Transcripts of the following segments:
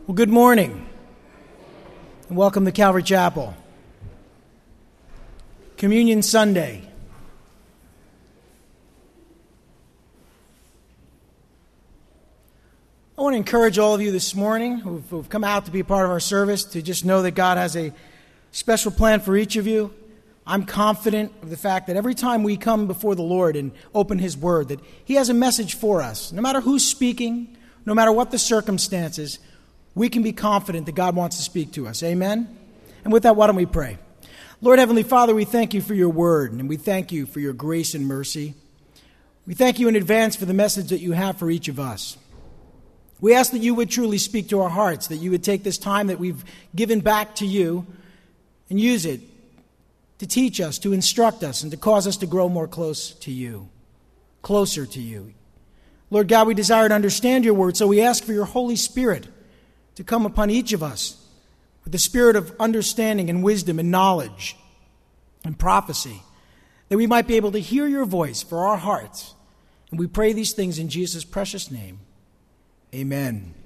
Well, good morning, and welcome to Calvary Chapel. Communion Sunday. I want to encourage all of you this morning who've come out to be a part of our service to just know that God has a special plan for each of you. I'm confident of the fact that every time we come before the Lord and open His Word, that He has a message for us. No matter who's speaking, no matter what the circumstances, we can be confident that God wants to speak to us. Amen? And with that, why don't we pray? Lord Heavenly Father, we thank You for Your Word, and we thank You for Your grace and mercy. We thank You in advance for the message that You have for each of us. We ask that You would truly speak to our hearts, that You would take this time that we've given back to You and use it to teach us, to instruct us, and to cause us to grow more closer to You. Lord God, we desire to understand Your Word, so we ask for Your Holy Spirit to come upon each of us with the spirit of understanding and wisdom and knowledge and prophecy, that we might be able to hear Your voice for our hearts. And we pray these things in Jesus' precious name. Amen.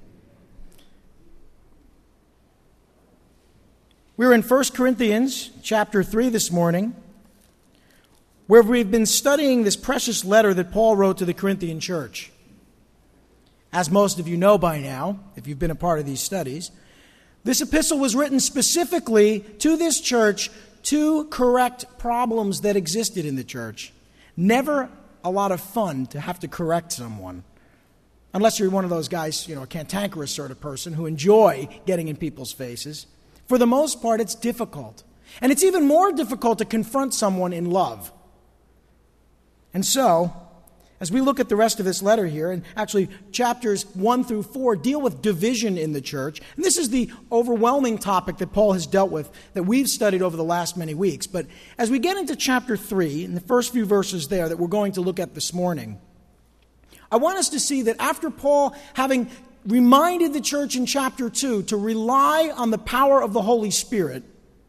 We're in 1 Corinthians chapter 3 this morning, where we've been studying this precious letter that Paul wrote to the Corinthian church. As most of you know by now, if you've been a part of these studies, this epistle was written specifically to this church to correct problems that existed in the church. Never a lot of fun to have to correct someone. Unless you're one of those guys, a cantankerous sort of person who enjoy getting in people's faces. For the most part, it's difficult. And it's even more difficult to confront someone in love. And so, as we look at the rest of this letter here, and actually chapters 1 through 4 deal with division in the church. And this is the overwhelming topic that Paul has dealt with, that we've studied over the last many weeks. But as we get into chapter 3, in the first few verses there that we're going to look at this morning, I want us to see that after Paul, having reminded the church in chapter 2 to rely on the power of the Holy Spirit,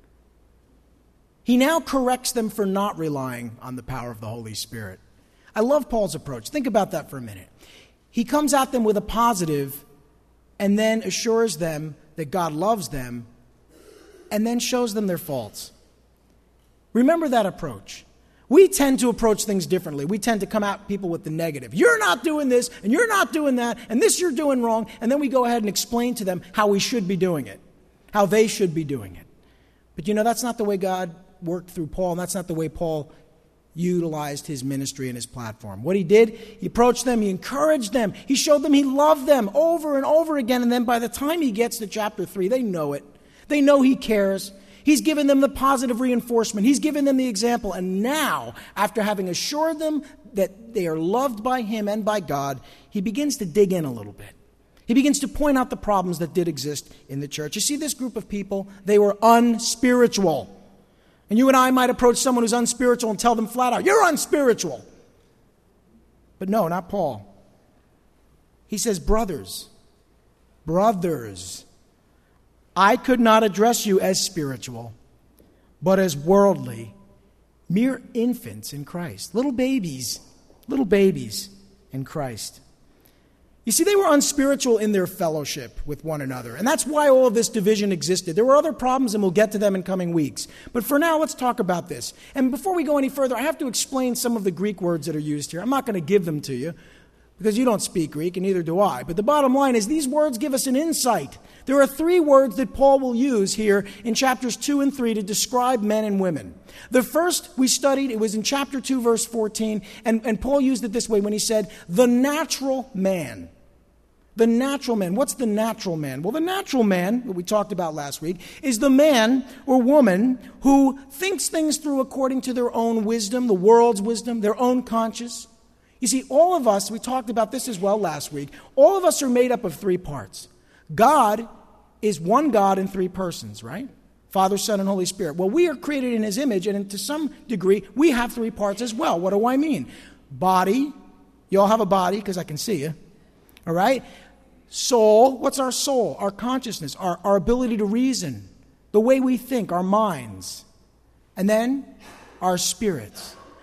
he now corrects them for not relying on the power of the Holy Spirit. I love Paul's approach. Think about that for a minute. He comes at them with a positive and then assures them that God loves them and then shows them their faults. Remember that approach. We tend to approach things differently. We tend to come at people with the negative. You're not doing this, and you're not doing that, and this you're doing wrong. And then we go ahead and explain to them how we should be doing it, how they should be doing it. But that's not the way God worked through Paul, and that's not the way Paul utilized his ministry and his platform. What he did, he approached them, he encouraged them, he showed them he loved them over and over again. And then by the time he gets to chapter 3, they know it. They know he cares. He's given them the positive reinforcement. He's given them the example. And now, after having assured them that they are loved by him and by God, he begins to dig in a little bit. He begins to point out the problems that did exist in the church. You see, this group of people, they were unspiritual. And you and I might approach someone who's unspiritual and tell them flat out, you're unspiritual. But no, not Paul. He says, brothers, I could not address you as spiritual, but as worldly, mere infants in Christ. Little babies in Christ. You see, they were unspiritual in their fellowship with one another, and that's why all of this division existed. There were other problems, and we'll get to them in coming weeks. But for now, let's talk about this. And before we go any further, I have to explain some of the Greek words that are used here. I'm not going to give them to you, because you don't speak Greek, and neither do I. But the bottom line is these words give us an insight. There are 3 words that Paul will use here in chapters 2 and 3 to describe men and women. The first we studied, it was in chapter 2, verse 14, and Paul used it this way when he said, the natural man. The natural man. What's the natural man? Well, the natural man, that we talked about last week, is the man or woman who thinks things through according to their own wisdom, the world's wisdom, their own conscience. You see, all of us, we talked about this as well last week, all of us are made up of 3 parts. God is one God in 3 persons, right? Father, Son, and Holy Spirit. Well, we are created in His image, and to some degree, we have 3 parts as well. What do I mean? Body. You all have a body, because I can see you. All right? Soul. What's our soul? Our consciousness, our ability to reason, the way we think, our minds. And then our spirits.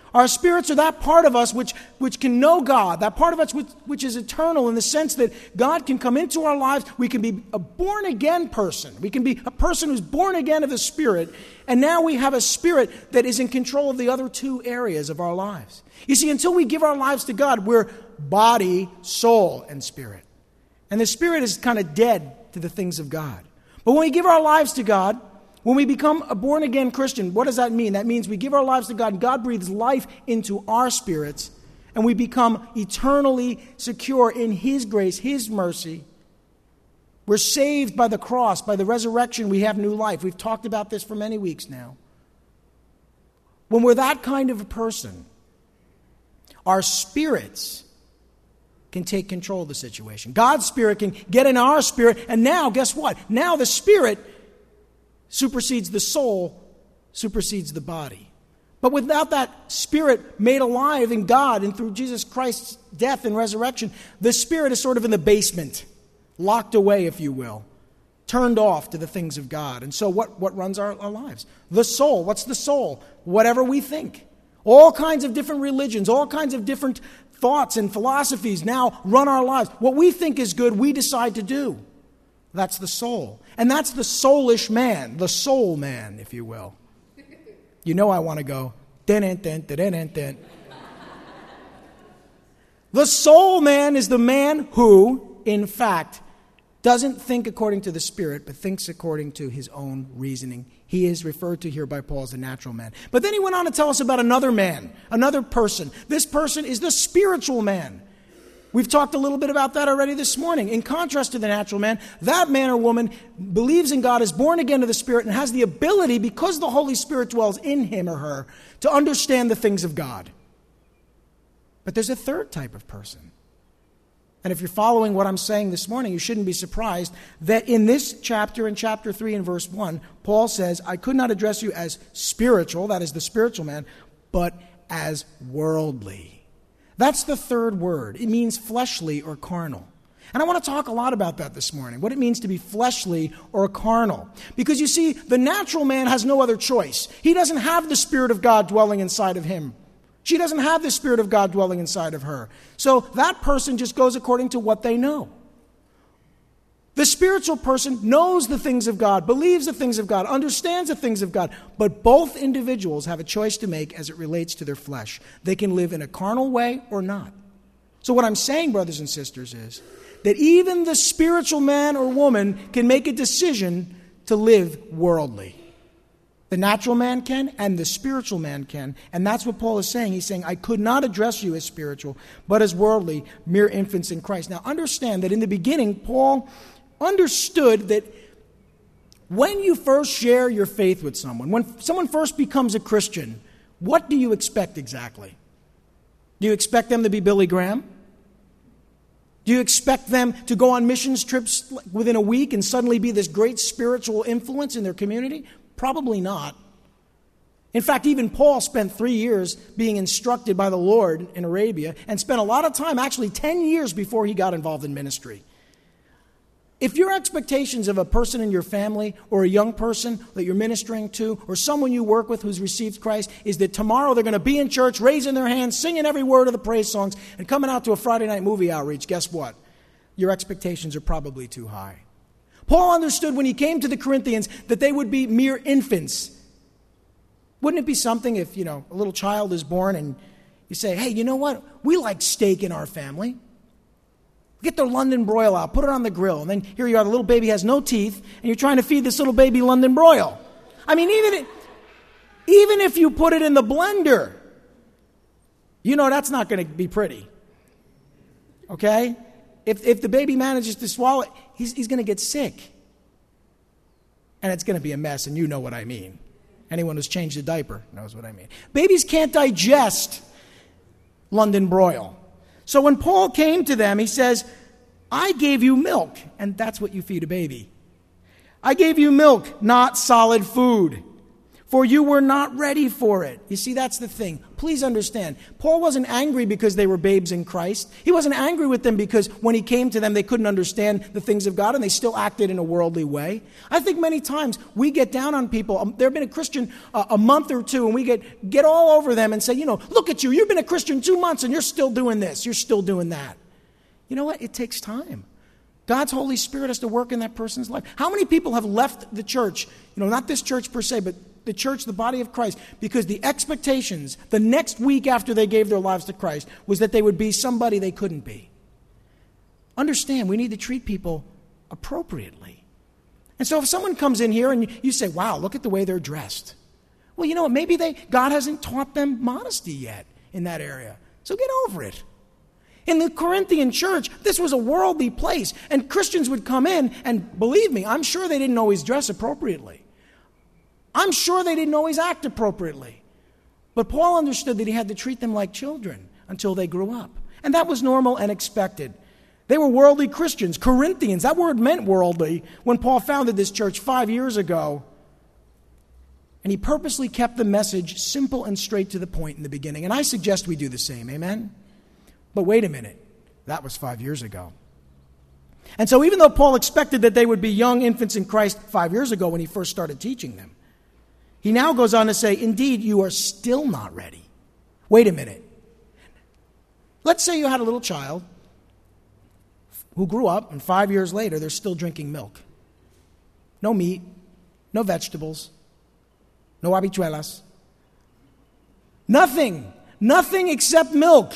Our spirits are that part of us which can know God, that part of us which is eternal in the sense that God can come into our lives. We can be a born-again person. We can be a person who's born again of the Spirit, and now we have a spirit that is in control of the other two areas of our lives. You see, until we give our lives to God, we're body, soul, and spirit. And the spirit is kind of dead to the things of God. But when we give our lives to God, when we become a born-again Christian, what does that mean? That means we give our lives to God, and God breathes life into our spirits, and we become eternally secure in His grace, His mercy. We're saved by the cross, by the resurrection. We have new life. We've talked about this for many weeks now. When we're that kind of a person, our spirits can take control of the situation. God's Spirit can get in our spirit, and now, guess what? Now the Spirit supersedes the soul, supersedes the body. But without that Spirit made alive in God and through Jesus Christ's death and resurrection, the Spirit is sort of in the basement, locked away, if you will, turned off to the things of God. And so what runs our lives? The soul. What's the soul? Whatever we think. All kinds of different religions, all kinds of different thoughts and philosophies now run our lives. What we think is good, we decide to do. That's the soul. And that's the soulish man, the soul man, if you will. You know I want to go, dun-dun-dun-dun-dun-dun. The soul man is the man who, in fact, doesn't think according to the Spirit, but thinks according to his own reasoning. He is referred to here by Paul as the natural man. But then he went on to tell us about another man, another person. This person is the spiritual man. We've talked a little bit about that already this morning. In contrast to the natural man, that man or woman believes in God, is born again to the Spirit, and has the ability, because the Holy Spirit dwells in him or her, to understand the things of God. But there's a third type of person. And if you're following what I'm saying this morning, you shouldn't be surprised that in this chapter, in chapter 3 and verse 1, Paul says, I could not address you as spiritual, that is the spiritual man, but as worldly. That's the third word. It means fleshly or carnal. And I want to talk a lot about that this morning, what it means to be fleshly or carnal. Because you see, the natural man has no other choice. He doesn't have the Spirit of God dwelling inside of him. She doesn't have the Spirit of God dwelling inside of her. So that person just goes according to what they know. The spiritual person knows the things of God, believes the things of God, understands the things of God, but both individuals have a choice to make as it relates to their flesh. They can live in a carnal way or not. So what I'm saying, brothers and sisters, is that even the spiritual man or woman can make a decision to live worldly. The natural man can, and the spiritual man can. And that's what Paul is saying. He's saying, I could not address you as spiritual, but as worldly, mere infants in Christ. Now understand that in the beginning, Paul understood that when you first share your faith with someone, when someone first becomes a Christian, what do you expect exactly? Do you expect them to be Billy Graham? Do you expect them to go on missions trips within a week and suddenly be this great spiritual influence in their community? Probably not. In fact, even Paul spent 3 years being instructed by the Lord in Arabia and spent a lot of time, actually 10 years before he got involved in ministry. If your expectations of a person in your family or a young person that you're ministering to or someone you work with who's received Christ is that tomorrow they're going to be in church, raising their hands, singing every word of the praise songs, and coming out to a Friday night movie outreach, guess what? Your expectations are probably too high. Paul understood when he came to the Corinthians that they would be mere infants. Wouldn't it be something if, a little child is born and you say, hey, you know what? We like steak in our family. Get the London broil out, put it on the grill, and then here you are, the little baby has no teeth, and you're trying to feed this little baby London broil. I mean, even if you put it in the blender, that's not going to be pretty. Okay? If the baby manages to swallow it, he's going to get sick. And it's going to be a mess, and you know what I mean. Anyone who's changed a diaper knows what I mean. Babies can't digest London broil. So when Paul came to them, he says, I gave you milk, and that's what you feed a baby. I gave you milk, not solid food. for you were not ready for it. You see, that's the thing. Please understand, Paul wasn't angry because they were babes in Christ. He wasn't angry with them because when he came to them, they couldn't understand the things of God and they still acted in a worldly way. I think many times we get down on people. There have been a Christian a month or two and we get all over them and say, look at you. You've been a Christian 2 months and you're still doing this. You're still doing that. You know what? It takes time. God's Holy Spirit has to work in that person's life. How many people have left the church, not this church per se, but the church, the body of Christ, because the expectations the next week after they gave their lives to Christ was that they would be somebody they couldn't be? Understand, we need to treat people appropriately. And so if someone comes in here and you say, wow, look at the way they're dressed. Well, you know what? Maybe God hasn't taught them modesty yet in that area. So get over it. In the Corinthian church, this was a worldly place, and Christians would come in, and believe me, I'm sure they didn't always dress appropriately. I'm sure they didn't always act appropriately. But Paul understood that he had to treat them like children until they grew up. And that was normal and expected. They were worldly Christians. Corinthians, that word meant worldly when Paul founded this church 5 years ago. And he purposely kept the message simple and straight to the point in the beginning. And I suggest we do the same, amen? But wait a minute, that was 5 years ago. And so even though Paul expected that they would be young infants in Christ 5 years ago when he first started teaching them, he now goes on to say, indeed, you are still not ready. Wait a minute. Let's say you had a little child who grew up, and 5 years later, they're still drinking milk. No meat, no vegetables, no habichuelas. Nothing except milk.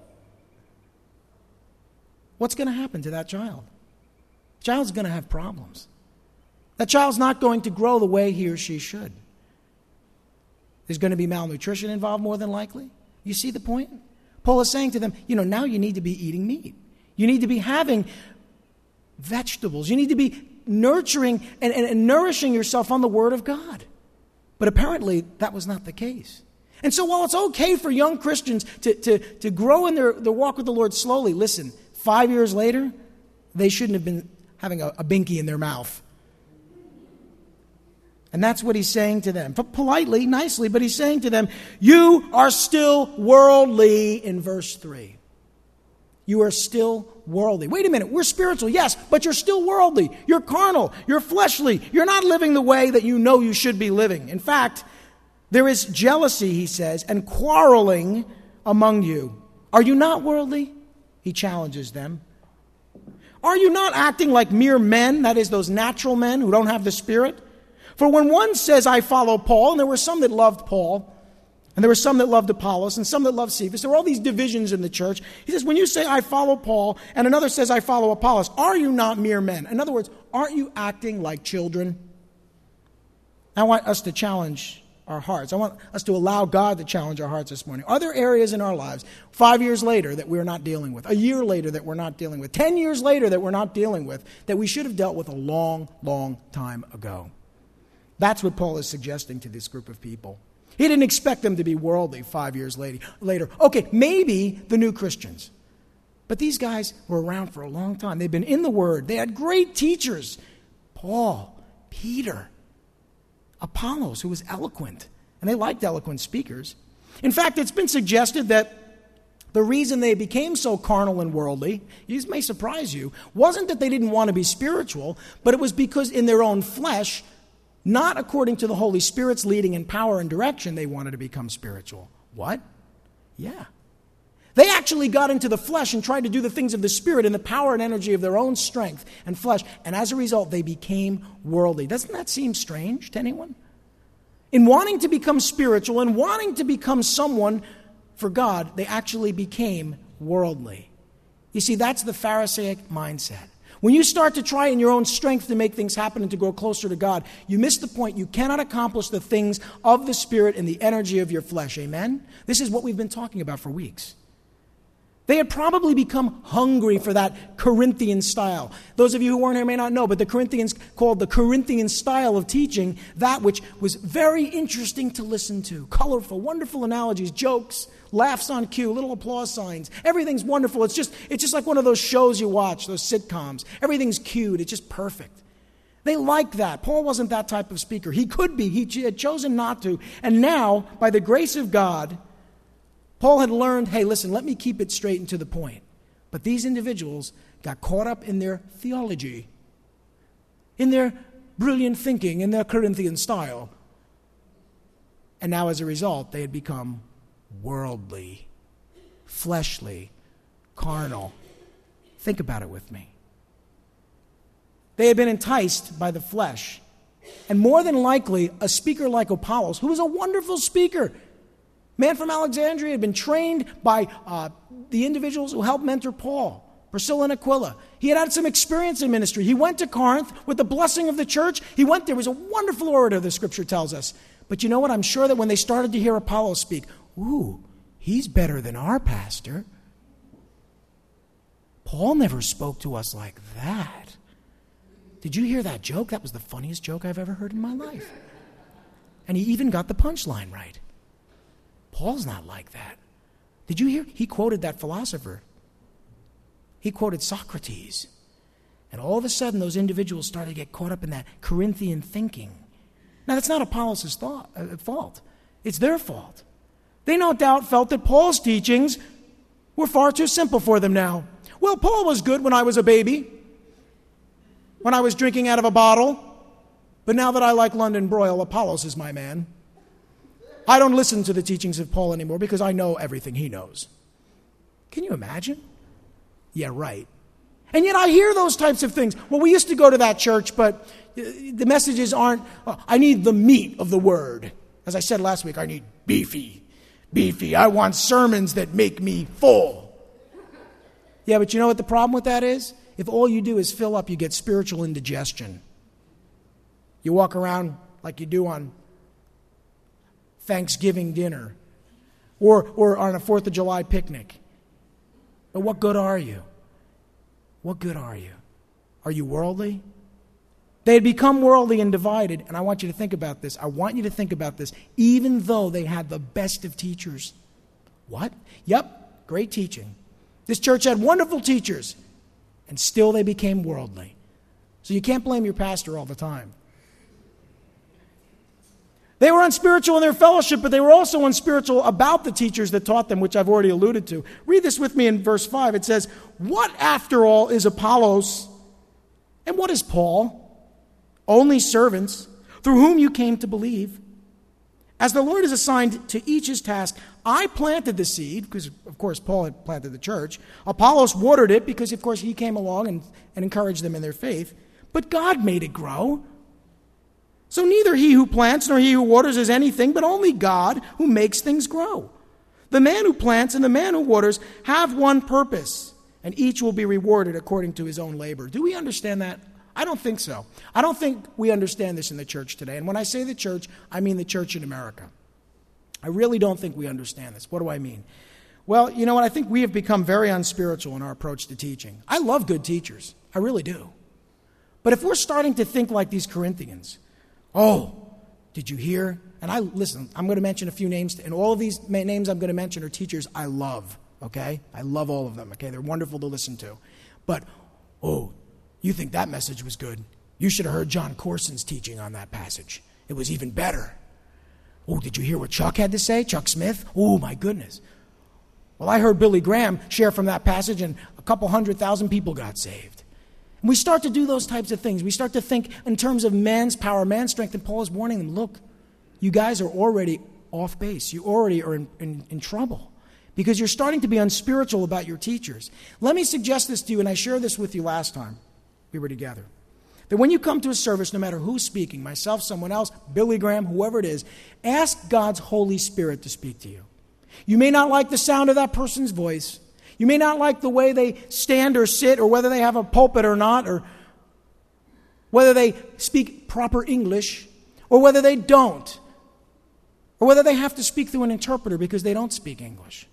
What's going to happen to that child? The child's going to have problems. That child's not going to grow the way he or she should. There's going to be malnutrition involved more than likely. You see the point? Paul is saying to them, now you need to be eating meat. You need to be having vegetables. You need to be nurturing and nourishing yourself on the Word of God. But apparently that was not the case. And so while it's okay for young Christians to grow in their walk with the Lord slowly, listen, 5 years later, they shouldn't have been having a binky in their mouth. And that's what he's saying to them. Politely, nicely, but he's saying to them, you are still worldly in verse 3. You are still worldly. Wait a minute, we're spiritual, yes, but you're still worldly. You're carnal. You're fleshly. You're not living the way that you know you should be living. In fact, there is jealousy, he says, and quarreling among you. Are you not worldly? He challenges them. Are you not acting like mere men, that is, those natural men who don't have the Spirit? For when one says, I follow Paul, and there were some that loved Paul, and there were some that loved Apollos, and some that loved Cephas, there were all these divisions in the church. He says, when you say, I follow Paul, and another says, I follow Apollos, are you not mere men? In other words, aren't you acting like children? I want us to challenge our hearts. I want us to allow God to challenge our hearts this morning. Are there areas in our lives 5 years later that we're not dealing with, a year later that we're not dealing with, 10 years later that we're not dealing with, that we should have dealt with a long, long time ago? That's what Paul is suggesting to this group of people. He didn't expect them to be worldly 5 years later. Okay, maybe the new Christians. But these guys were around for a long time. They've been in the Word. They had great teachers. Paul, Peter, Apollos, who was eloquent. And they liked eloquent speakers. In fact, it's been suggested that the reason they became so carnal and worldly, this may surprise you, wasn't that they didn't want to be spiritual, but it was because in their own flesh, not according to the Holy Spirit's leading and power and direction, they wanted to become spiritual. What? Yeah. They actually got into the flesh and tried to do the things of the Spirit in the power and energy of their own strength and flesh. And as a result, they became worldly. Doesn't that seem strange to anyone? In wanting to become spiritual and wanting to become someone for God, they actually became worldly. You see, that's the Pharisaic mindset. When you start to try in your own strength to make things happen and to grow closer to God, you miss the point. You cannot accomplish the things of the Spirit in the energy of your flesh. Amen? This is what we've been talking about for weeks. They had probably become hungry for that Corinthian style. Those of you who weren't here may not know, but the Corinthians called the Corinthian style of teaching that which was very interesting to listen to. Colorful, wonderful analogies, jokes, laughs on cue, little applause signs. Everything's wonderful. It's just like one of those shows you watch, those sitcoms. Everything's cued. It's just perfect. They like that. Paul wasn't that type of speaker. He could be. He had chosen not to. And now, by the grace of God, Paul had learned, hey, listen, let me keep it straight and to the point. But these individuals got caught up in their theology, in their brilliant thinking, in their Corinthian style. And now, as a result, they had become worldly, fleshly, carnal. Think about it with me. They had been enticed by the flesh. And more than likely, a speaker like Apollos, who was a wonderful speaker, man from Alexandria, had been trained by the individuals who helped mentor Paul, Priscilla and Aquila. He had some experience in ministry. He went to Corinth with the blessing of the church. He went there. He was a wonderful orator, the scripture tells us. But you know what? I'm sure that when they started to hear Apollos speak, ooh, he's better than our pastor. Paul never spoke to us like that. Did you hear that joke? That was the funniest joke I've ever heard in my life. And he even got the punchline right. Paul's not like that. Did you hear? He quoted that philosopher. He quoted Socrates. And all of a sudden, those individuals started to get caught up in that Corinthian thinking. Now, that's not Apollos' fault. It's their fault. They no doubt felt that Paul's teachings were far too simple for them now. Well, Paul was good when I was a baby, when I was drinking out of a bottle. But now that I like London broil, Apollos is my man. I don't listen to the teachings of Paul anymore because I know everything he knows. Can you imagine? Yeah, right. And yet I hear those types of things. Well, we used to go to that church, but the messages aren't, I need the meat of the word. As I said last week, I need beefy. I want sermons that make me full. Yeah, but you know what the problem with that is? If all you do is fill up, you get spiritual indigestion. You walk around like you do on Thanksgiving dinner or on a 4th of July picnic. But what good are you? What good are you? Are you worldly? They had become worldly and divided, and I want you to think about this. I want you to think about this, even though they had the best of teachers. What? Yep, great teaching. This church had wonderful teachers, and still they became worldly. So you can't blame your pastor all the time. They were unspiritual in their fellowship, but they were also unspiritual about the teachers that taught them, which I've already alluded to. Read this with me in verse 5. It says, "What, after all, is Apollos, and what is Paul? Only servants, through whom you came to believe. As the Lord has assigned to each his task, I planted the seed," because, of course, Paul had planted the church. "Apollos watered it," because, of course, he came along and encouraged them in their faith. "But God made it grow. So neither he who plants nor he who waters is anything, but only God who makes things grow. The man who plants and the man who waters have one purpose, and each will be rewarded according to his own labor." Do we understand that? I don't think so. I don't think we understand this in the church today. And when I say the church, I mean the church in America. I really don't think we understand this. What do I mean? Well, you know what? I think we have become very unspiritual in our approach to teaching. I love good teachers. I really do. But if we're starting to think like these Corinthians, oh, did you hear? And listen, I'm going to mention a few names, and all of these names I'm going to mention are teachers I love, okay? I love all of them, okay? They're wonderful to listen to. But, oh, you think that message was good? You should have heard John Corson's teaching on that passage. It was even better. Oh, did you hear what Chuck had to say? Chuck Smith? Oh, my goodness. Well, I heard Billy Graham share from that passage, and a couple 100,000 people got saved. And we start to do those types of things. We start to think in terms of man's power, man's strength, and Paul is warning them, look, you guys are already off base. You already are in trouble because you're starting to be unspiritual about your teachers. Let me suggest this to you, and I shared this with you last time we were together, that when you come to a service, no matter who's speaking, myself, someone else, Billy Graham, whoever it is, ask God's Holy Spirit to speak to you. You may not like the sound of that person's voice. You may not like the way they stand or sit, or whether they have a pulpit or not, or whether they speak proper English, or whether they don't, or whether they have to speak through an interpreter because they don't speak English.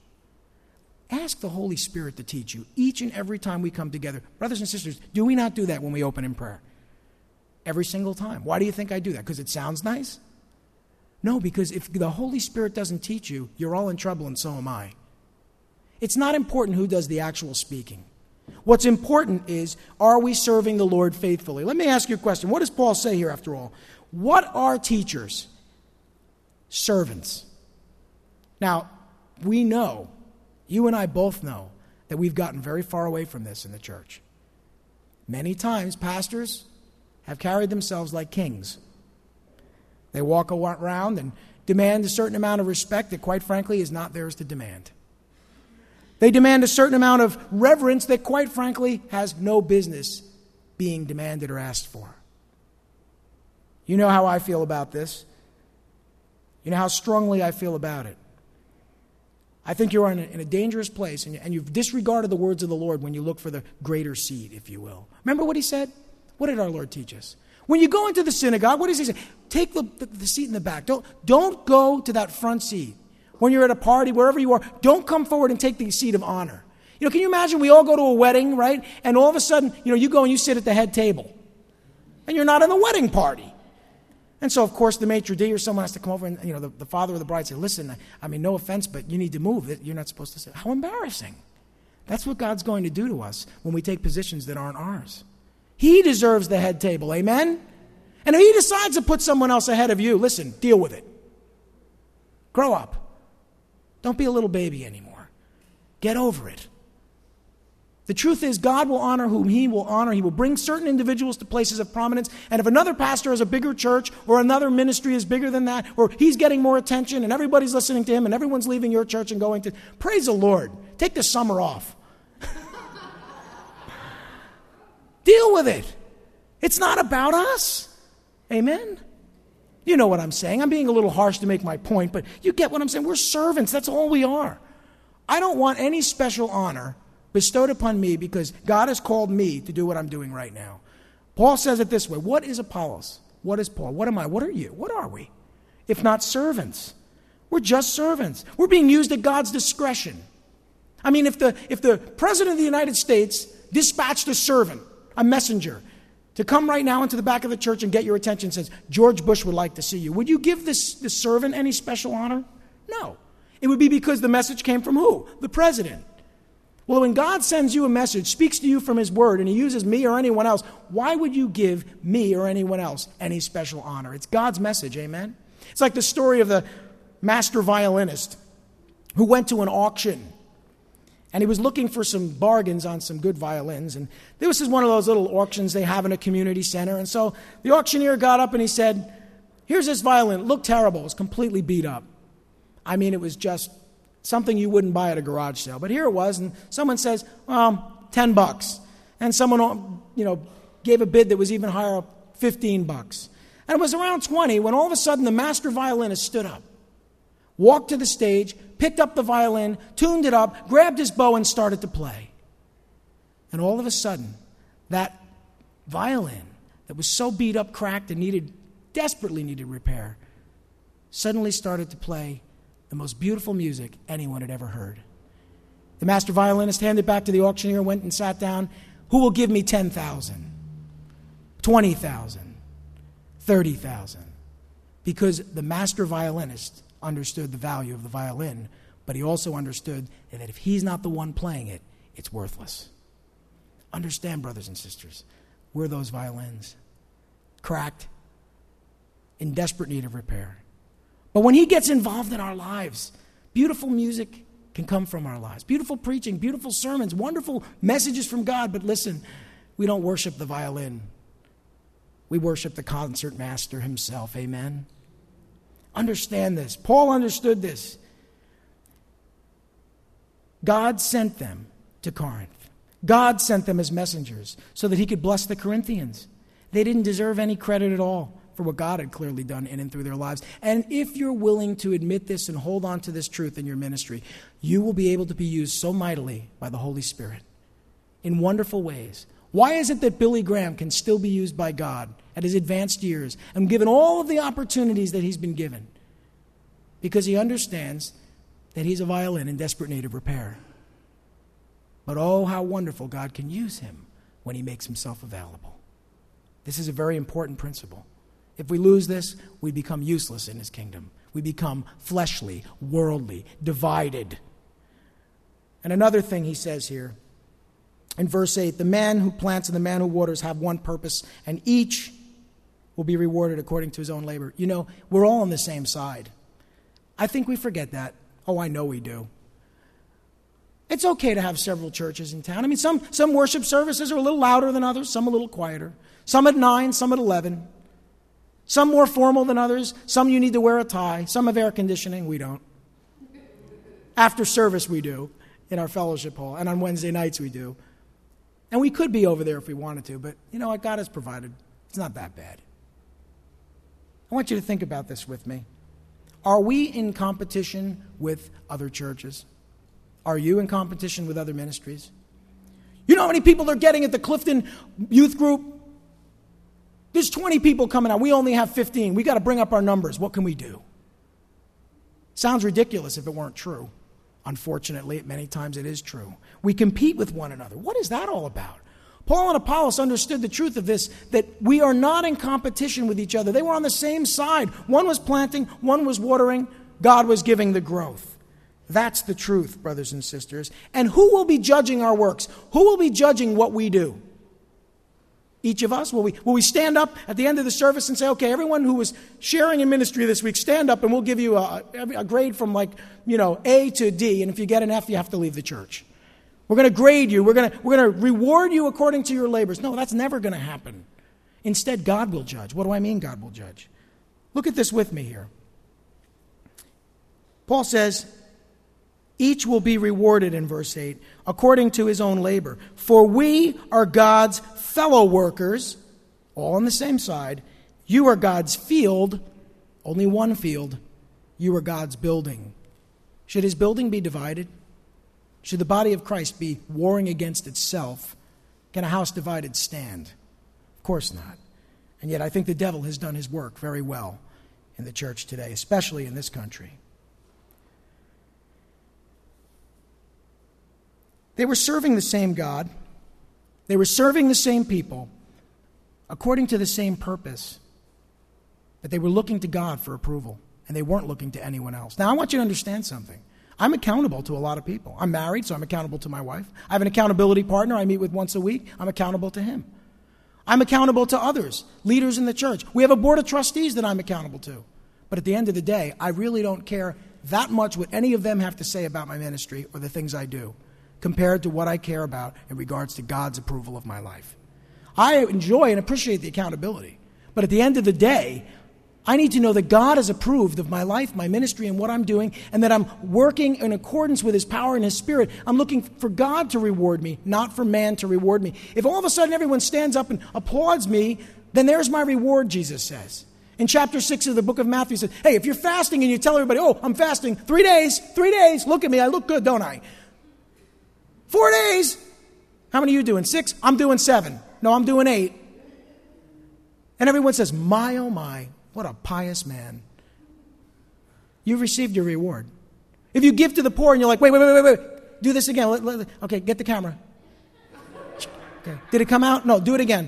Ask the Holy Spirit to teach you each and every time we come together. Brothers and sisters, do we not do that when we open in prayer? Every single time. Why do you think I do that? Because it sounds nice? No, because if the Holy Spirit doesn't teach you, you're all in trouble, and so am I. It's not important who does the actual speaking. What's important is, are we serving the Lord faithfully? Let me ask you a question. What does Paul say here after all? What are teachers? Servants. Now, we know, you and I both know, that we've gotten very far away from this in the church. Many times, pastors have carried themselves like kings. They walk around and demand a certain amount of respect that, quite frankly, is not theirs to demand. They demand a certain amount of reverence that, quite frankly, has no business being demanded or asked for. You know how I feel about this. You know how strongly I feel about it. I think you're in a dangerous place, and you've disregarded the words of the Lord when you look for the greater seed, if you will. Remember what he said? What did our Lord teach us? When you go into the synagogue, what does he say? Take the seat in the back. Don't go to that front seat. When you're at a party, wherever you are, don't come forward and take the seat of honor. You know, can you imagine we all go to a wedding, right? And all of a sudden, you go and you sit at the head table. And you're not in the wedding party. And so, of course, the maitre d' or someone has to come over and, the father of the bride say, listen, I mean, no offense, but you need to move. You're not supposed to say. How embarrassing. That's what God's going to do to us when we take positions that aren't ours. He deserves the head table, amen? And if he decides to put someone else ahead of you, listen, deal with it. Grow up. Don't be a little baby anymore. Get over it. The truth is, God will honor whom he will honor. He will bring certain individuals to places of prominence. And if another pastor has a bigger church, or another ministry is bigger than that, or he's getting more attention and everybody's listening to him and everyone's leaving your church and going to, praise the Lord. Take the summer off. Deal with it. It's not about us. Amen? You know what I'm saying. I'm being a little harsh to make my point, but you get what I'm saying. We're servants. That's all we are. I don't want any special honor bestowed upon me because God has called me to do what I'm doing right now. Paul says it this way. What is Apollos? What is Paul? What am I? What are you? What are we? If not servants. We're just servants. We're being used at God's discretion. I mean, if the President of the United States dispatched a servant, a messenger, to come right now into the back of the church and get your attention and says, George Bush would like to see you, would you give this servant any special honor? No. It would be because the message came from who? The president. Well, when God sends you a message, speaks to you from his word, and he uses me or anyone else, why would you give me or anyone else any special honor? It's God's message, amen? It's like the story of the master violinist who went to an auction, and he was looking for some bargains on some good violins, and this is one of those little auctions they have in a community center, and so the auctioneer got up and he said, here's this violin. It looked terrible. It was completely beat up. I mean, it was just something you wouldn't buy at a garage sale. But here it was, and someone says, $10. And someone, gave a bid that was even higher, $15. And it was around 20 when all of a sudden the master violinist stood up, walked to the stage, picked up the violin, tuned it up, grabbed his bow, and started to play. And all of a sudden, that violin that was so beat up, cracked, and desperately needed repair, suddenly started to play the most beautiful music anyone had ever heard. The master violinist handed it back to the auctioneer, went and sat down. Who will give me 10,000? 20,000? 30,000? Because the master violinist understood the value of the violin, but he also understood that if he's not the one playing it, it's worthless. Understand, brothers and sisters, we're those violins, cracked, in desperate need of repair. But when he gets involved in our lives, beautiful music can come from our lives. Beautiful preaching, beautiful sermons, wonderful messages from God. But listen, we don't worship the violin. We worship the concert master himself. Amen? Understand this. Paul understood this. God sent them to Corinth. God sent them as messengers so that he could bless the Corinthians. They didn't deserve any credit at all for what God had clearly done in and through their lives. And if you're willing to admit this and hold on to this truth in your ministry, you will be able to be used so mightily by the Holy Spirit in wonderful ways. Why is it that Billy Graham can still be used by God at his advanced years and given all of the opportunities that he's been given? Because he understands that he's a violin in desperate need of repair. But oh, how wonderful God can use him when he makes himself available. This is a very important principle. If we lose this, we become useless in his kingdom. We become fleshly, worldly, divided. And another thing he says here, In verse 8, the man who plants and the man who waters have one purpose, and each will be rewarded according to his own labor. You know, we're all on the same side. I think we forget that. Oh, I know we do. It's okay to have several churches in town. I mean, some worship services are a little louder than others, some a little quieter. Some at 9, some at 11. Some more formal than others. Some you need to wear a tie. Some have air conditioning. We don't. After service, we do in our fellowship hall. And on Wednesday nights, we do. And we could be over there if we wanted to. But you know what? God has provided. It's not that bad. I want you to think about this with me. Are we in competition with other churches? Are you in competition with other ministries? You know how many people they're getting at the Clifton youth group? There's 20 people coming out. We only have 15. We got to bring up our numbers. What can we do? Sounds ridiculous if it weren't true. Unfortunately, many times it is true. We compete with one another. What is that all about? Paul and Apollos understood the truth of this, that we are not in competition with each other. They were on the same side. One was planting, one was watering. God was giving the growth. That's the truth, brothers and sisters. And who will be judging our works? Who will be judging what we do? Each of us? Will we stand up at the end of the service and say, okay, everyone who was sharing in ministry this week, stand up and we'll give you a grade from A to D, and if you get an F, you have to leave the church. We're going to grade you. We're going to reward you according to your labors. No, that's never going to happen. Instead, God will judge. What do I mean God will judge? Look at this with me here. Paul says, each will be rewarded in verse 8 according to his own labor. For we are God's fellow workers, all on the same side. You are God's field, only one field. You are God's building. Should his building be divided? Should the body of Christ be warring against itself? Can a house divided stand? Of course not. And yet I think the devil has done his work very well in the church today, especially in this country. They were serving the same God. They were serving the same people according to the same purpose. But they were looking to God for approval, and they weren't looking to anyone else. Now, I want you to understand something. I'm accountable to a lot of people. I'm married, so I'm accountable to my wife. I have an accountability partner I meet with once a week. I'm accountable to him. I'm accountable to others, leaders in the church. We have a board of trustees that I'm accountable to. But at the end of the day, I really don't care that much what any of them have to say about my ministry or the things I do, compared to what I care about in regards to God's approval of my life. I enjoy and appreciate the accountability. But at the end of the day, I need to know that God has approved of my life, my ministry, and what I'm doing, and that I'm working in accordance with his power and his spirit. I'm looking for God to reward me, not for man to reward me. If all of a sudden everyone stands up and applauds me, then there's my reward, Jesus says. In chapter 6 of the book of Matthew, he says, hey, if you're fasting and you tell everybody, oh, I'm fasting 3 days, look at me, I look good, don't I? 4 days. How many are you doing? 6? I'm doing 7. No, I'm doing 8. And everyone says, my, oh my, what a pious man. You've received your reward. If you give to the poor and you're like, wait, do this again. Okay, get the camera. Okay. Did it come out? No, do it again.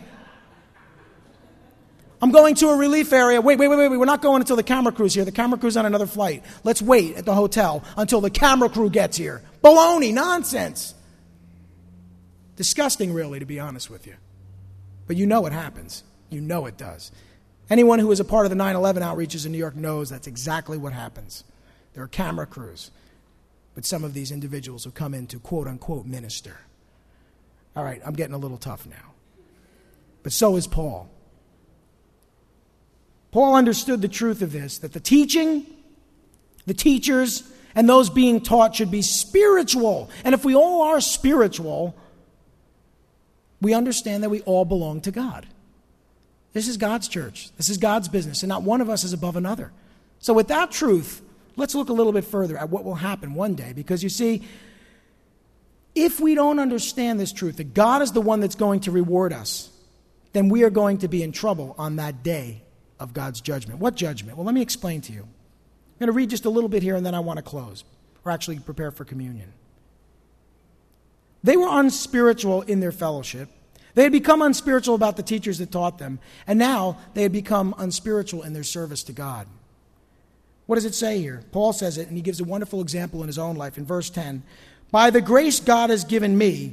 I'm going to a relief area. Wait. We're not going until the camera crew's here. The camera crew's on another flight. Let's wait at the hotel until the camera crew gets here. Baloney, nonsense. Disgusting, really, to be honest with you. But you know what happens. You know it does. Anyone who was a part of the 9/11 outreaches in New York knows that's exactly what happens. There are camera crews with some of these individuals who come in to quote-unquote minister. All right, I'm getting a little tough now. But so is Paul. Paul understood the truth of this, that the teaching, the teachers, and those being taught should be spiritual. And if we all are spiritual, we understand that we all belong to God. This is God's church. This is God's business, and not one of us is above another. So with that truth, let's look a little bit further at what will happen one day. Because you see, if we don't understand this truth, that God is the one that's going to reward us, then we are going to be in trouble on that day of God's judgment. What judgment? Well, let me explain to you. I'm going to read just a little bit here, and then I want to close, or actually prepare for communion. They were unspiritual in their fellowship. They had become unspiritual about the teachers that taught them, and now they had become unspiritual in their service to God. What does it say here? Paul says it, and he gives a wonderful example in his own life in verse 10. By the grace God has given me,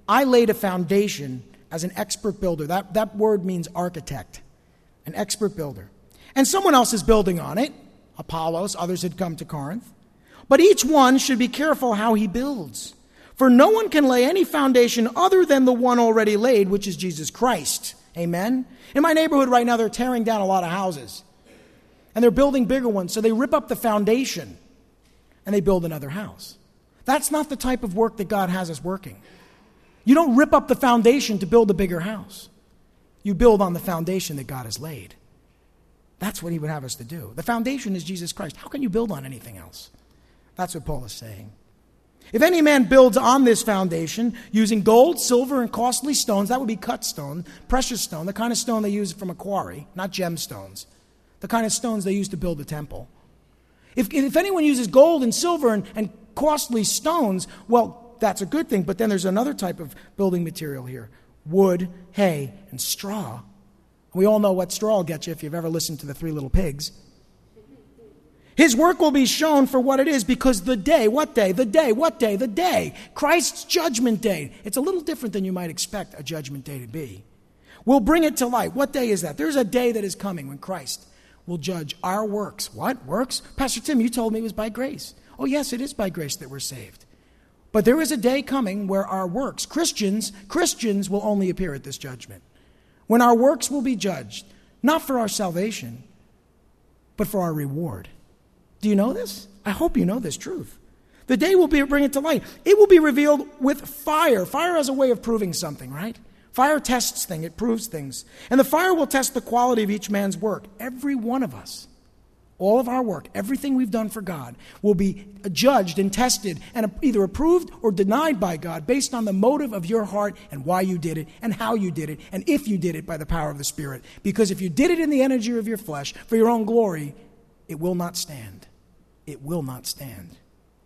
I laid a foundation as an expert builder. That word means architect, an expert builder. And someone else is building on it. Apollos, others had come to Corinth. But each one should be careful how he builds. For no one can lay any foundation other than the one already laid, which is Jesus Christ. Amen? In my neighborhood right now, they're tearing down a lot of houses. And they're building bigger ones. So they rip up the foundation and they build another house. That's not the type of work that God has us working. You don't rip up the foundation to build a bigger house. You build on the foundation that God has laid. That's what he would have us to do. The foundation is Jesus Christ. How can you build on anything else? That's what Paul is saying. If any man builds on this foundation using gold, silver, and costly stones, that would be cut stone, precious stone, the kind of stone they use from a quarry, not gemstones, the kind of stones they use to build the temple. If anyone uses gold and silver and costly stones, well, that's a good thing. But then there's another type of building material here: wood, hay, and straw. We all know what straw will get you if you've ever listened to the Three Little Pigs. His work will be shown for what it is, because the day, what day? The day, what day? The day. Christ's judgment day. It's a little different than you might expect a judgment day to be. We'll bring it to light. What day is that? There's a day that is coming when Christ will judge our works. What? Works? Pastor Tim, you told me it was by grace. Oh, yes, it is by grace that we're saved. But there is a day coming where our works, Christians will only appear at this judgment. When our works will be judged, not for our salvation, but for our reward. Do you know this? I hope you know this truth. The day will bring it to light. It will be revealed with fire. Fire has a way of proving something, right? Fire tests things. It proves things. And the fire will test the quality of each man's work. Every one of us, all of our work, everything we've done for God, will be judged and tested and either approved or denied by God based on the motive of your heart and why you did it and how you did it and if you did it by the power of the Spirit. Because if you did it in the energy of your flesh for your own glory, it will not stand. It will not stand.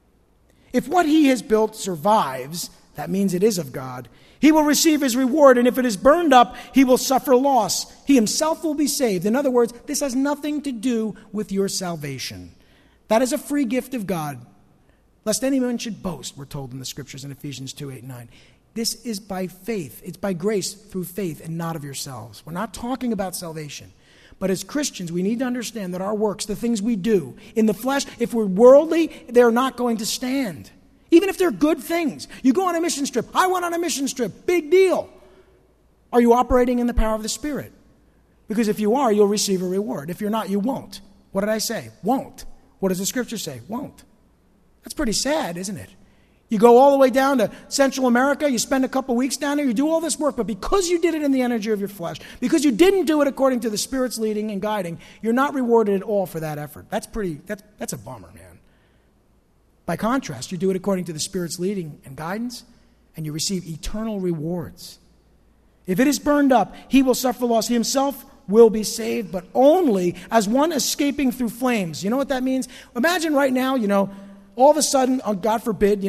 If what he has built survives, that means it is of God. He will receive his reward, and if it is burned up, he will suffer loss. He himself will be saved. In other words, this has nothing to do with your salvation. That is a free gift of God. Lest any man should boast, we're told in the scriptures in Ephesians 2:8-9. This is by faith. It's by grace through faith and not of yourselves. We're not talking about salvation. But as Christians, we need to understand that our works, the things we do in the flesh, if we're worldly, they're not going to stand. Even if they're good things. You go on a mission trip. I went on a mission trip. Big deal. Are you operating in the power of the Spirit? Because if you are, you'll receive a reward. If you're not, you won't. What did I say? Won't. What does the scripture say? Won't. That's pretty sad, isn't it? You go all the way down to Central America, you spend a couple weeks down there, you do all this work, but because you did it in the energy of your flesh, because you didn't do it according to the Spirit's leading and guiding, you're not rewarded at all for that effort. That's a bummer, man. By contrast, you do it according to the Spirit's leading and guidance, and you receive eternal rewards. If it is burned up, he will suffer loss. He himself will be saved, but only as one escaping through flames. You know what that means? Imagine right now, all of a sudden, God forbid,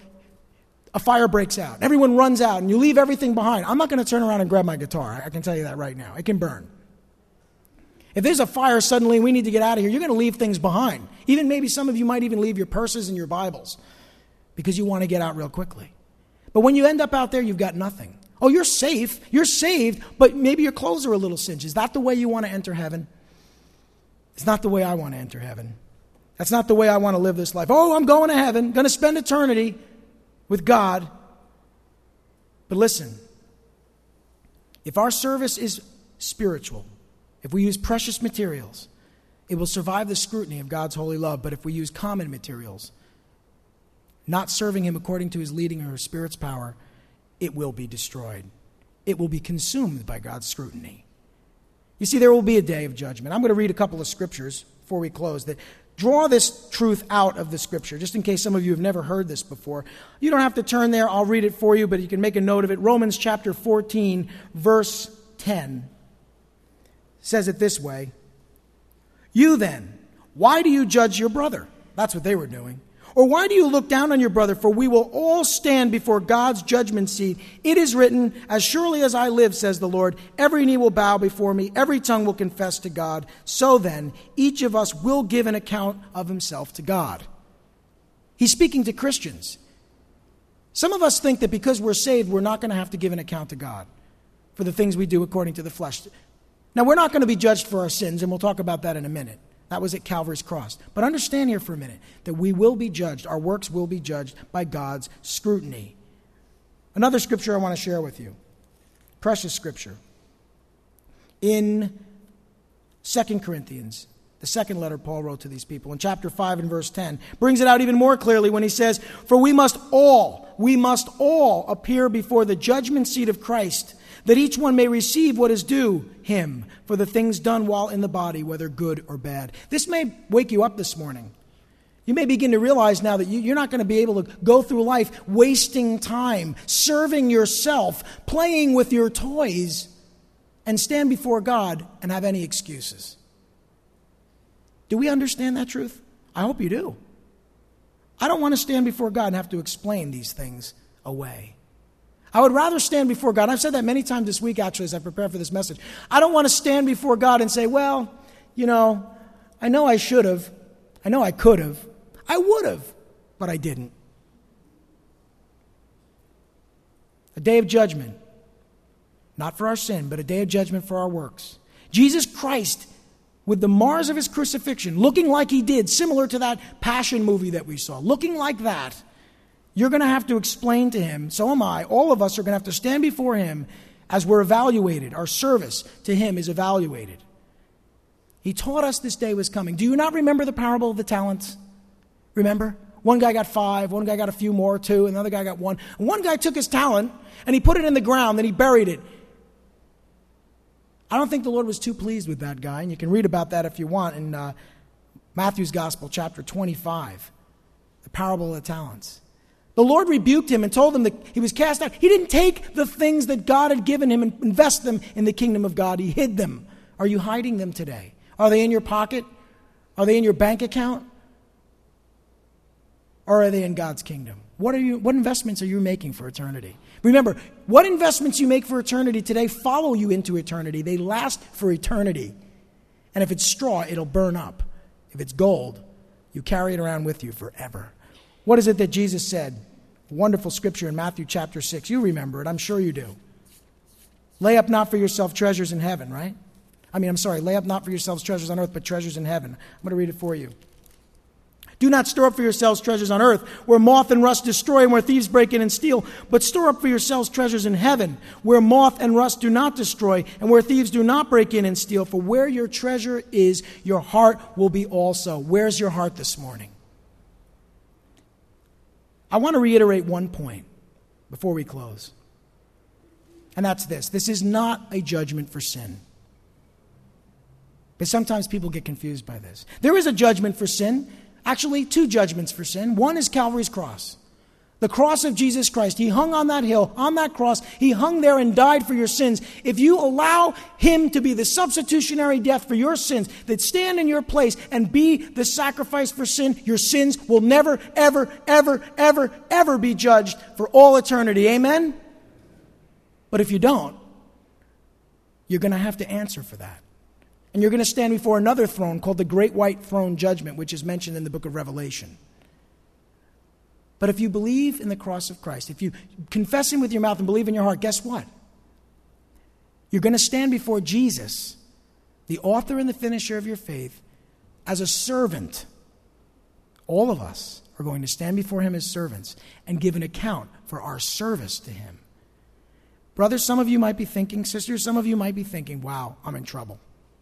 a fire breaks out. Everyone runs out and you leave everything behind. I'm not going to turn around and grab my guitar. I can tell you that right now. It can burn. If there's a fire suddenly and we need to get out of here, you're going to leave things behind. Even maybe some of you might even leave your purses and your Bibles because you want to get out real quickly. But when you end up out there, you've got nothing. Oh, you're safe. You're saved, but maybe your clothes are a little singed. Is that the way you want to enter heaven? It's not the way I want to enter heaven. That's not the way I want to live this life. Oh, I'm going to heaven, going to spend eternity with God. But listen, if our service is spiritual, if we use precious materials, it will survive the scrutiny of God's holy love. But if we use common materials, not serving him according to his leading or his Spirit's power, it will be destroyed. It will be consumed by God's scrutiny. You see, there will be a day of judgment. I'm going to read a couple of scriptures before we close that draw this truth out of the scripture, just in case some of you have never heard this before. You don't have to turn there. I'll read it for you, but you can make a note of it. Romans chapter 14, verse 10 says it this way. You then, why do you judge your brother? That's what they were doing. Or why do you look down on your brother? For we will all stand before God's judgment seat. It is written, as surely as I live, says the Lord, every knee will bow before me, every tongue will confess to God. So then, each of us will give an account of himself to God. He's speaking to Christians. Some of us think that because we're saved, we're not going to have to give an account to God for the things we do according to the flesh. Now, we're not going to be judged for our sins, and we'll talk about that in a minute. That was at Calvary's cross. But understand here for a minute that we will be judged, our works will be judged by God's scrutiny. Another scripture I want to share with you, precious scripture, in 2 Corinthians, the second letter Paul wrote to these people, in chapter 5 and verse 10, brings it out even more clearly when he says, "For we must all appear before the judgment seat of Christ, that each one may receive what is due him for the things done while in the body, whether good or bad." This may wake you up this morning. You may begin to realize now that you're not going to be able to go through life wasting time, serving yourself, playing with your toys, and stand before God and have any excuses. Do we understand that truth? I hope you do. I don't want to stand before God and have to explain these things away. I would rather stand before God. I've said that many times this week, actually, as I prepare for this message. I don't want to stand before God and say, well, I know I should have. I know I could have. I would have, but I didn't. A day of judgment. Not for our sin, but a day of judgment for our works. Jesus Christ, with the mars of his crucifixion, looking like he did, similar to that Passion movie that we saw, looking like that, you're going to have to explain to him, so am I, all of us are going to have to stand before him as we're evaluated. Our service to him is evaluated. He taught us this day was coming. Do you not remember the parable of the talents? Remember? One guy got 5, one guy got a few more, 2, another guy got 1. One guy took his talent and he put it in the ground, then he buried it. I don't think the Lord was too pleased with that guy, and you can read about that if you want in Matthew's Gospel, chapter 25, the parable of the talents. The Lord rebuked him and told him that he was cast out. He didn't take the things that God had given him and invest them in the kingdom of God. He hid them. Are you hiding them today? Are they in your pocket? Are they in your bank account? Or are they in God's kingdom? What investments are you making for eternity? Remember, what investments you make for eternity today follow you into eternity. They last for eternity. And if it's straw, it'll burn up. If it's gold, you carry it around with you forever. What is it that Jesus said? Wonderful scripture in Matthew chapter 6. You remember it. I'm sure you do. Lay up not for yourself treasures in heaven, right? Lay up not for yourselves treasures on earth, but treasures in heaven. I'm going to read it for you. Do not store up for yourselves treasures on earth, where moth and rust destroy and where thieves break in and steal, but store up for yourselves treasures in heaven, where moth and rust do not destroy and where thieves do not break in and steal. For where your treasure is, your heart will be also. Where's your heart this morning? I want to reiterate one point before we close. And that's this. This is not a judgment for sin. But sometimes people get confused by this. There is a judgment for sin. Actually, 2 judgments for sin. One is Calvary's cross. The cross of Jesus Christ. He hung on that hill, on that cross. He hung there and died for your sins. If you allow him to be the substitutionary death for your sins, that stand in your place and be the sacrifice for sin, your sins will never, ever, ever, ever, ever be judged for all eternity. Amen? But if you don't, you're going to have to answer for that. And you're going to stand before another throne called the Great White Throne Judgment, which is mentioned in the book of Revelation. But if you believe in the cross of Christ, if you confess him with your mouth and believe in your heart, guess what? You're going to stand before Jesus, the author and the finisher of your faith, as a servant. All of us are going to stand before him as servants and give an account for our service to him. Brothers, some of you might be thinking, sisters, some of you might be thinking, wow, I'm in trouble.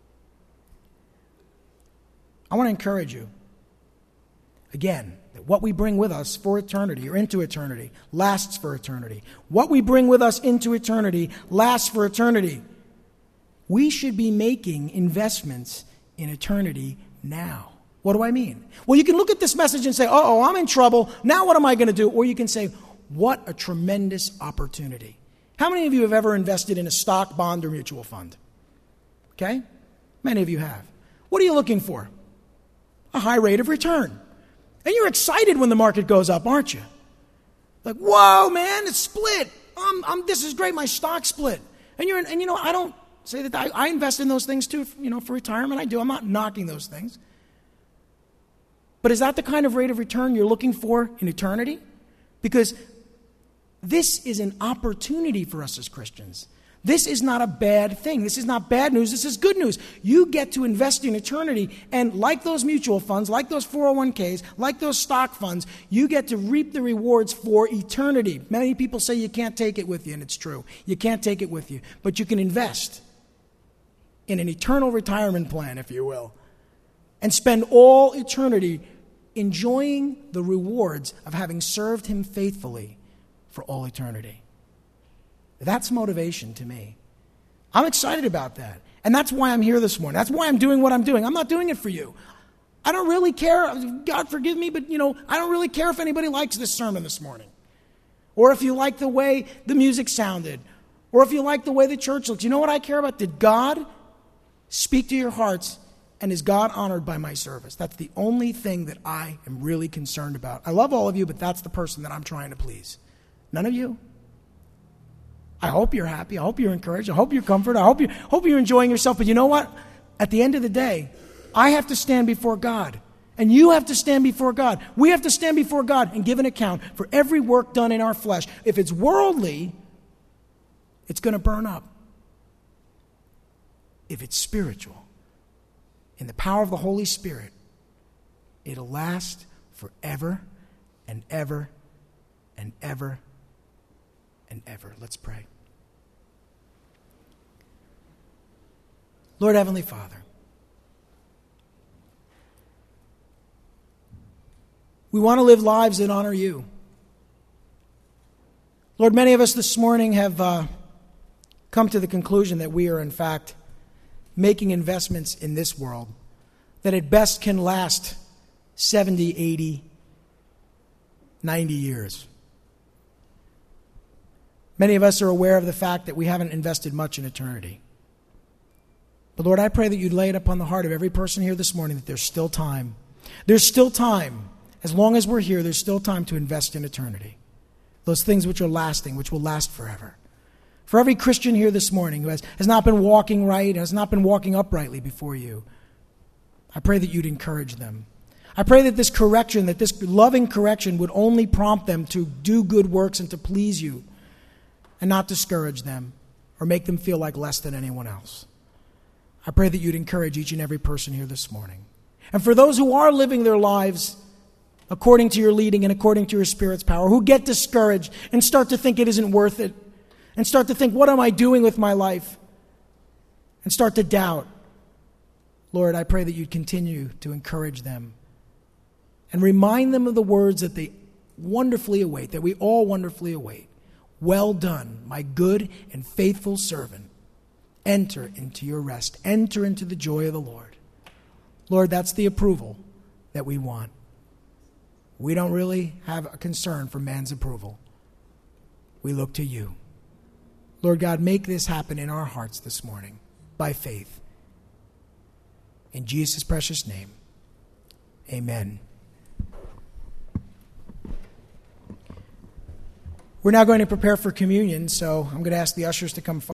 I want to encourage you, again, that what we bring with us for eternity or into eternity lasts for eternity. What we bring with us into eternity lasts for eternity. We should be making investments in eternity now. What do I mean? Well, you can look at this message and say, uh-oh, I'm in trouble. Now what am I going to do? Or you can say, what a tremendous opportunity. How many of you have ever invested in a stock, bond, or mutual fund? Okay? Many of you have. What are you looking for? A high rate of return. And you're excited when the market goes up, aren't you? Like, whoa, man, it's split. This is great, my stock split. And I don't say that I invest in those things too, for retirement. I do. I'm not knocking those things. But is that the kind of rate of return you're looking for in eternity? Because this is an opportunity for us as Christians. This is not a bad thing. This is not bad news. This is good news. You get to invest in eternity, and like those mutual funds, like those 401ks, like those stock funds, you get to reap the rewards for eternity. Many people say you can't take it with you, and it's true. You can't take it with you, but you can invest in an eternal retirement plan, if you will, and spend all eternity enjoying the rewards of having served him faithfully for all eternity. That's motivation to me. I'm excited about that. And that's why I'm here this morning. That's why I'm doing what I'm doing. I'm not doing it for you. I don't really care. God forgive me, but I don't really care if anybody likes this sermon this morning. Or if you like the way the music sounded. Or if you like the way the church looks. You know what I care about? Did God speak to your hearts? And is God honored by my service? That's the only thing that I am really concerned about. I love all of you, but that's the person that I'm trying to please. None of you? I hope you're happy. I hope you're encouraged. I hope you're comforted. I hope you're enjoying yourself. But you know what? At the end of the day, I have to stand before God. And you have to stand before God. We have to stand before God and give an account for every work done in our flesh. If it's worldly, it's going to burn up. If it's spiritual, in the power of the Holy Spirit, it'll last forever and ever and ever and ever. Let's pray. Lord Heavenly Father, we want to live lives that honor you. Lord, many of us this morning have come to the conclusion that we are in fact making investments in this world that at best can last 70, 80, 90 years. Many of us are aware of the fact that we haven't invested much in eternity. But Lord, I pray that you'd lay it upon the heart of every person here this morning that there's still time. There's still time. As long as we're here, there's still time to invest in eternity. Those things which are lasting, which will last forever. For every Christian here this morning who has not been walking right, has not been walking uprightly before you, I pray that you'd encourage them. I pray that this correction, that this loving correction would only prompt them to do good works and to please you and not discourage them or make them feel like less than anyone else. I pray that you'd encourage each and every person here this morning. And for those who are living their lives according to your leading and according to your Spirit's power, who get discouraged and start to think it isn't worth it, and start to think, what am I doing with my life? And start to doubt. Lord, I pray that you'd continue to encourage them and remind them of the words that they wonderfully await, that we all wonderfully await. Well done, my good and faithful servant. Enter into your rest. Enter into the joy of the Lord. Lord, that's the approval that we want. We don't really have a concern for man's approval. We look to you. Lord God, make this happen in our hearts this morning by faith. In Jesus' precious name, amen. We're now going to prepare for communion, so I'm going to ask the ushers to come forward.